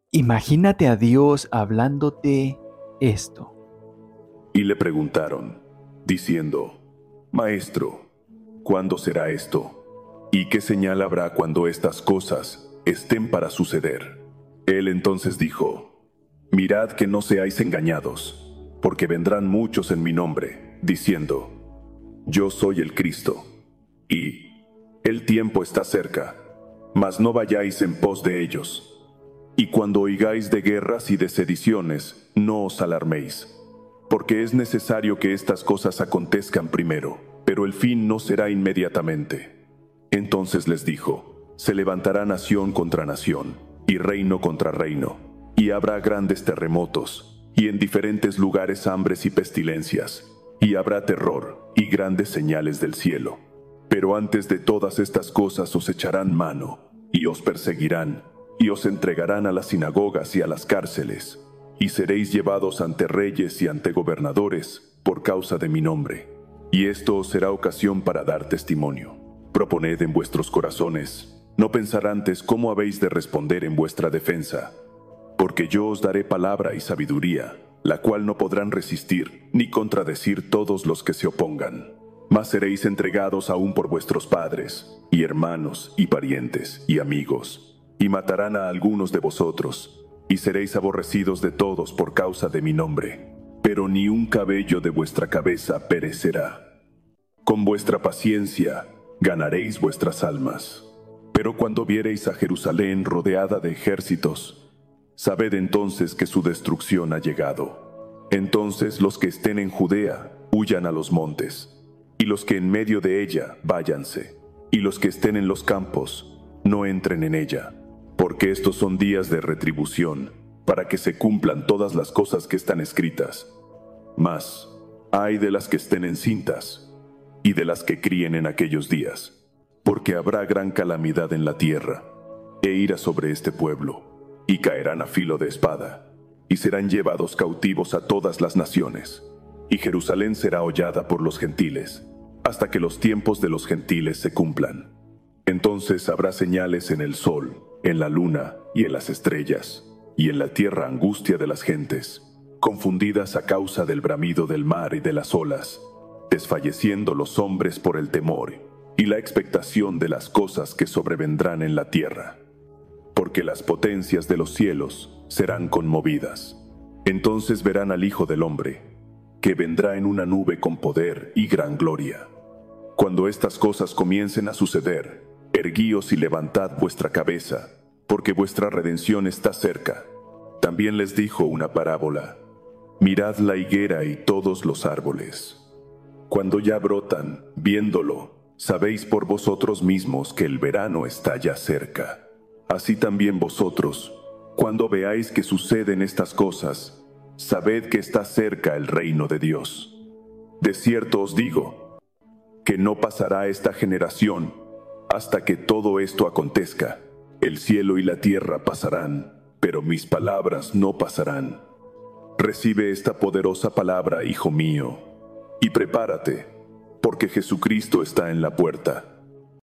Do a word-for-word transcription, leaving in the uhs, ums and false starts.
Imagínate a Dios hablándote esto. Y le preguntaron, diciendo, Maestro, ¿cuándo será esto? ¿Y qué señal habrá cuando estas cosas estén para suceder? Él entonces dijo, Mirad que no seáis engañados, porque vendrán muchos en mi nombre, diciendo, Yo soy el Cristo, y el tiempo está cerca, mas no vayáis en pos de ellos. Y cuando oigáis de guerras y de sediciones, no os alarméis, porque es necesario que estas cosas acontezcan primero, pero el fin no será inmediatamente. Entonces les dijo, se levantará nación contra nación, y reino contra reino, y habrá grandes terremotos, y en diferentes lugares hambres y pestilencias, y habrá terror y grandes señales del cielo. Pero antes de todas estas cosas os echarán mano, y os perseguirán, y os entregarán a las sinagogas y a las cárceles, y seréis llevados ante reyes y ante gobernadores por causa de mi nombre. Y esto os será ocasión para dar testimonio. Proponed en vuestros corazones, no pensar antes cómo habéis de responder en vuestra defensa, porque yo os daré palabra y sabiduría, la cual no podrán resistir ni contradecir todos los que se opongan. Mas seréis entregados aún por vuestros padres, y hermanos, y parientes, y amigos, y matarán a algunos de vosotros, y seréis aborrecidos de todos por causa de mi nombre. Pero ni un cabello de vuestra cabeza perecerá. Con vuestra paciencia ganaréis vuestras almas. Pero cuando viereis a Jerusalén rodeada de ejércitos, sabed entonces que su destrucción ha llegado. Entonces los que estén en Judea huyan a los montes, y los que en medio de ella váyanse, y los que estén en los campos no entren en ella, porque estos son días de retribución, para que se cumplan todas las cosas que están escritas. Mas, ay de las que estén encintas, y de las que críen en aquellos días, porque habrá gran calamidad en la tierra, e ira sobre este pueblo, y caerán a filo de espada, y serán llevados cautivos a todas las naciones, y Jerusalén será hollada por los gentiles, hasta que los tiempos de los gentiles se cumplan. Entonces habrá señales en el sol, en la luna y en las estrellas, y en la tierra angustia de las gentes, confundidas a causa del bramido del mar y de las olas, desfalleciendo los hombres por el temor y la expectación de las cosas que sobrevendrán en la tierra. Porque las potencias de los cielos serán conmovidas. Entonces verán al Hijo del Hombre, que vendrá en una nube con poder y gran gloria. Cuando estas cosas comiencen a suceder, erguíos y levantad vuestra cabeza, porque vuestra redención está cerca. También les dijo una parábola. Mirad la higuera y todos los árboles. Cuando ya brotan, viéndolo, sabéis por vosotros mismos que el verano está ya cerca. Así también vosotros, cuando veáis que suceden estas cosas, sabed que está cerca el reino de Dios. De cierto os digo, que no pasará esta generación hasta que todo esto acontezca. El cielo y la tierra pasarán, pero mis palabras no pasarán. Recibe esta poderosa palabra, hijo mío, y prepárate, porque Jesucristo está en la puerta.